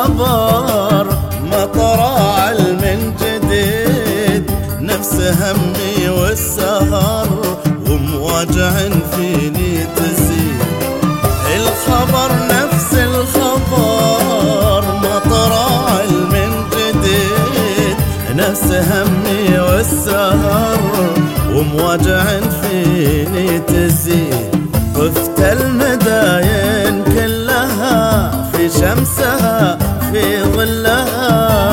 الخبر ما طرى علم جديد، نفس همي والسهر ومواجع فيني تزيد. الخبر نفس الخبر ما طرى علم جديد، نفس همي والسهر ومواجع فيني تزيد. طفت المداين كلها في شمسها في ظلها،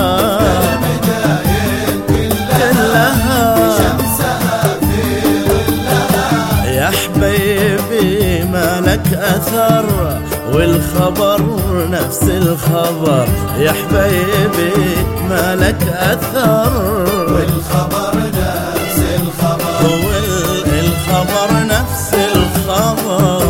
المداين كلها في شمسها في ظلها. يا حبيبي ما لك أثر والخبر نفس الخبر، يا حبيبي ما لك أثر والخبر نفس الخبر، والخبر نفس الخبر.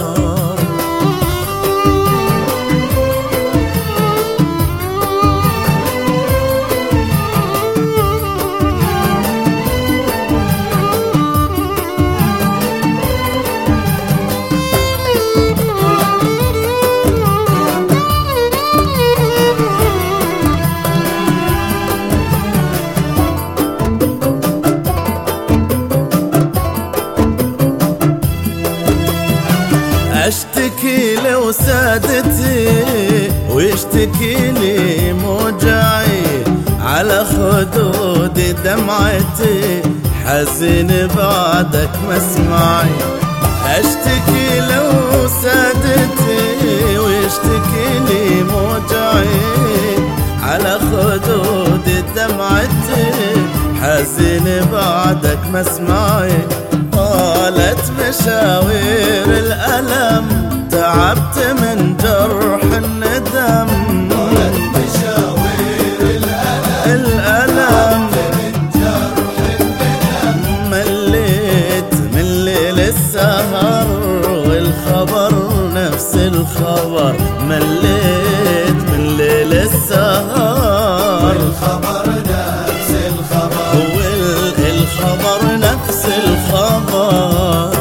اشتكي لو سادتي ويشتكي لي موجعي، على خدودي دمعتي حزين بعدك مسمعي. اشتكي لو سادتي ويشتكي لي موجعي، على خدودي دمعتي حزين بعدك مسمعي. طالت مشاوير الألم تعبت من جرح الندم، طالت مشاوير الألم من جرح الندم. مليت من ليل السهر والخبر نفس الخبر، مليت من ليل السهر والخبر نفس الخبر، والخبر نفس الخبر.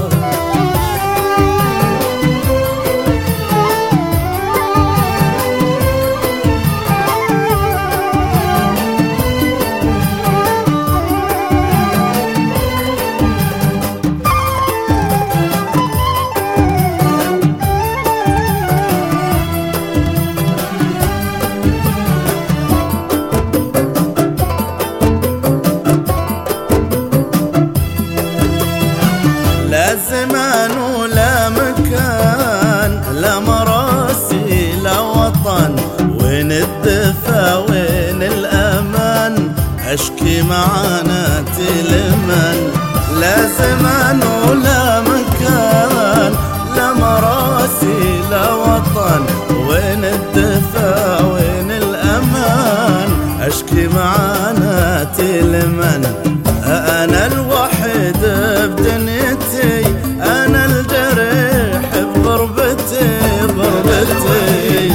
لا زمان ولا مكان، لا مراسي لا وطن، وين الدفا وين الأمان، أشكي معاناتي لمن. لا زمان ولا مكان، لا مراسي لا وطن، وين الدفا وين الأمان، أشكي معاناتي لمن. أنا الوحيد بدنيتي، أنا الجريح بغربتي بغربتي،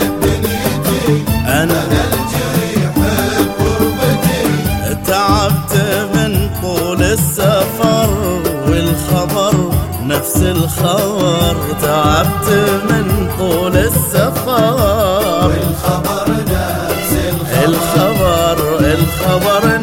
أنا الجريح بغربتي. تعبت من طول السفر والخبر نفس الخبر، تعبت من طول السفر والخبر نفس الخبر، الخبر